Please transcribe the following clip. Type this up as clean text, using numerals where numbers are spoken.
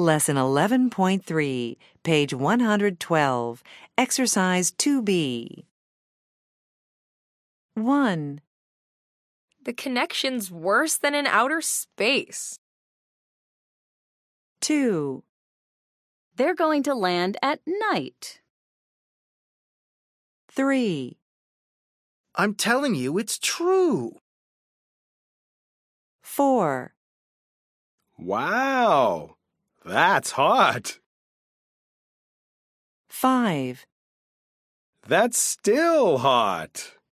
Lesson 11.3, page 112, Exercise 2B. 1. The connection's worse than in outer space. 2. They're going to land at night. 3. I'm telling you, it's true. 4. Wow, that's hot. 5. That's still hot.